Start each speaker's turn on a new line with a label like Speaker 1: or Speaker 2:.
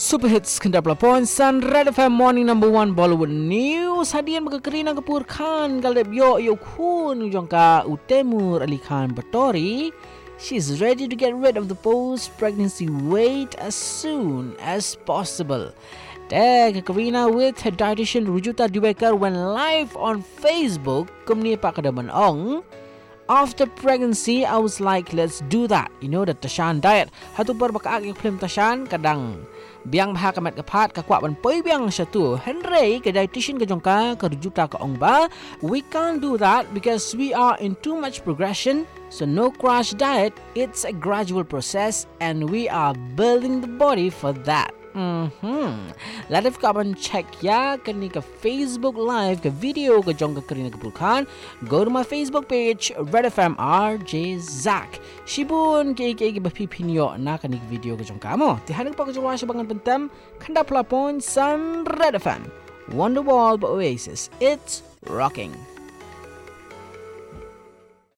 Speaker 1: Super Hits Kendap Lapon Sun Red FM Morning Number 1 Bollywood News. Hadian bagi Kareena Kapoor Khan Galeb yo kun jongka Utemur Ali Khan Batori. She's ready to get rid of the post-pregnancy weight as soon as possible. Tag Kareena with her dietitian Rujuta Diwakar went live on Facebook. Kumni Pakadaman Ong. After pregnancy, I was like, let's do that. You know, the Tashan diet. Hatu par bakaag yung film Tashan kadang biang baha kamat kapat kakwak ban poy biang siya tu. Henry ka dietitian ka jongka karujuta ka ong ba. We can't do that because we are in too much progression. So no crash diet. It's a gradual process and we are building the body for that. Latif ka ban check ya kani ka Facebook live ka video ka jong ka Kareena Kapoor Khan. Go to my Facebook page Red FM RJ Zach. Shibun ke bapipinyo na kani video ka jong ka mo. Tihanag pa ka jong sa bangan pentem kanda plapon Sun Red FM. Wonderwall ba Oasis. It's rocking.